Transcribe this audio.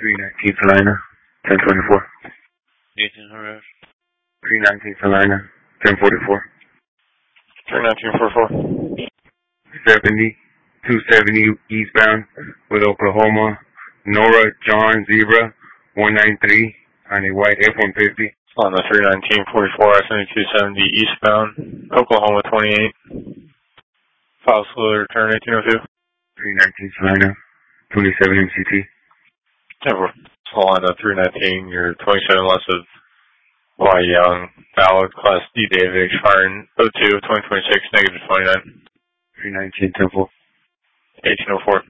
319 Salina, 1024. Nathan Harris. 319 Salina, 1044. 31944. 270 eastbound with Oklahoma. Nora John Zebra, 193 on a white F-150. On the 31944, I-7270 eastbound, Oklahoma 28. File slow return 1802. 319 Salina, 27 MCT. 10-4. On the 319, you're 27 less of Y Young, valid Class D David, expiring 02 of 2026, negative 29. 319 10-4. 1804.